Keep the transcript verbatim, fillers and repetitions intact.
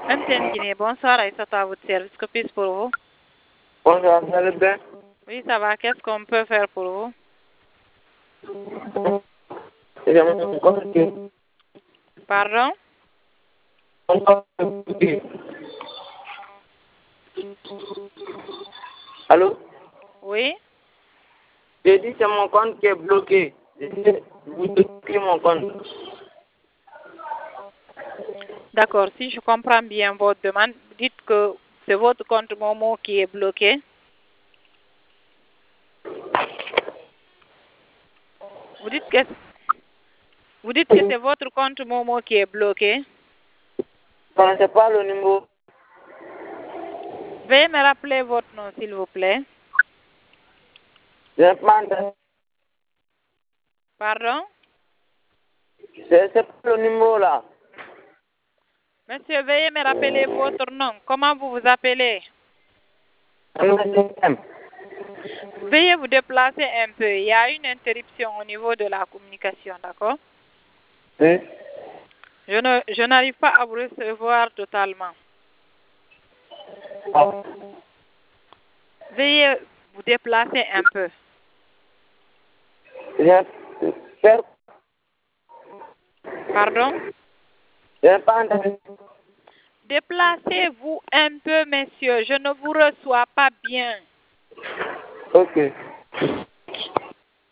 M T N Guinée, bonsoir, Aïssata, à votre service. Que puis-je pour vous? Bonsoir, vous allez bien? Oui, ça va. Qu'est-ce qu'on peut faire pour vous? J'aimerais contacter. Pardon? Allô? Oui? J'ai dit c'est mon compte qui est bloqué. J'ai dit, vous bloquez mon compte. D'accord. Si je comprends bien votre demande, dites que c'est votre compte Momo qui est bloqué. Vous dites que vous dites que c'est votre compte Momo qui est bloqué. Je ne connaissez pas le numéro. Veuillez me rappeler votre nom, s'il vous plaît. Je n'ai pas entendu. Pardon? C'est c'est pas le numéro là. Monsieur, veuillez me rappeler votre nom. Comment vous vous appelez? Veuillez vous déplacer un peu. Il y a une interruption au niveau de la communication, d'accord? Oui. Je ne, je n'arrive pas à vous recevoir totalement. Oh. Veuillez vous déplacer un peu. Je per- Pardon? je n'ai pas entendu. Déplacez-vous un peu, monsieur. Je ne vous reçois pas bien. Ok.